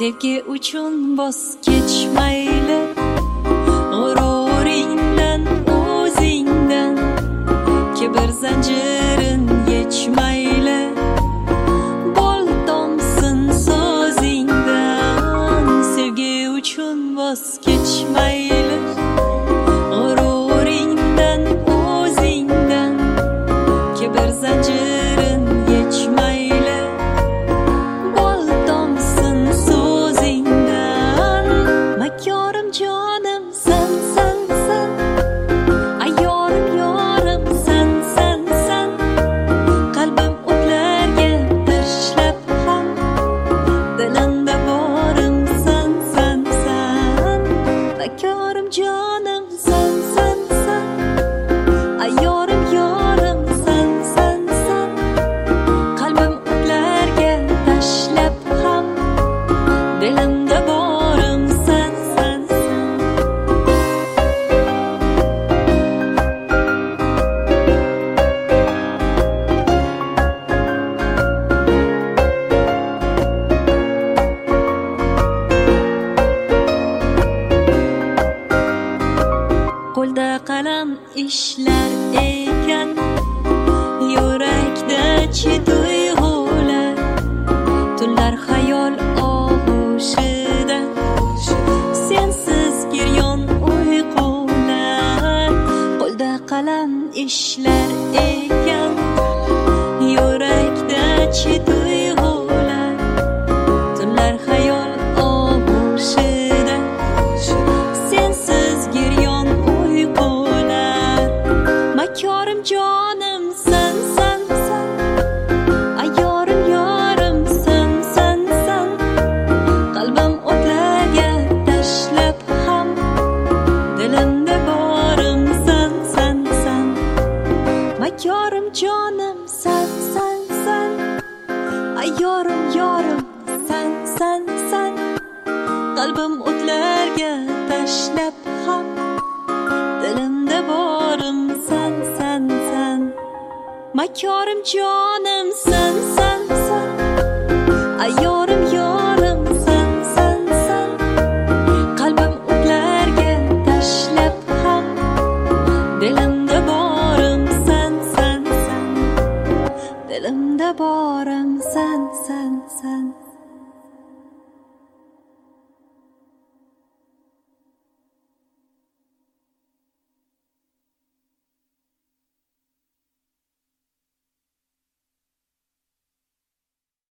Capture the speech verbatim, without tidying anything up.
Sevgi uchun voz kechmayli, g'ururingdan, o'zingdan kibr zanjirin yechmayli. Bol tomsin so'zingdan, sevgi uchun voz kechmayli, g'ururingdan, o'zingdan kibr zanjirin yechmayli. Bol tomsin so'zingdan, makorim jonim san san san, ayyorim yorim san san san. Qalbim o'tlarga tashlab ham, dilimda borim san san san. Makorim jonim san san san, ayyorim yorim san san san. Qalbim o'tlarga tashlab ham, dilimda borim san san san. Qo'lda qalam ishlar ekan, yurakda tuyg'ular, tunlar xayol og'ushida, sensiz giryon uyqular. Qo'lda qalam ishlar ekan, yurakda tuyg'ular, tunlar xayol og'ushida, sensiz giryon uyqular. Makorim jonim san san san, ayyorim yorim san san san. Qalbim o'tlarga tashlab ham, dilimda borim san san san. Makorim jonim san san san, ayyorim yorim san san san. Qalbim o'tlarga tashlab ham, dilimda borim san san san. Makorim jonim san san san, ayyorim yorim san san san. Qalbim o'tlarga tashlab ham, dilimda borim san san san. Dilimda borim san san san.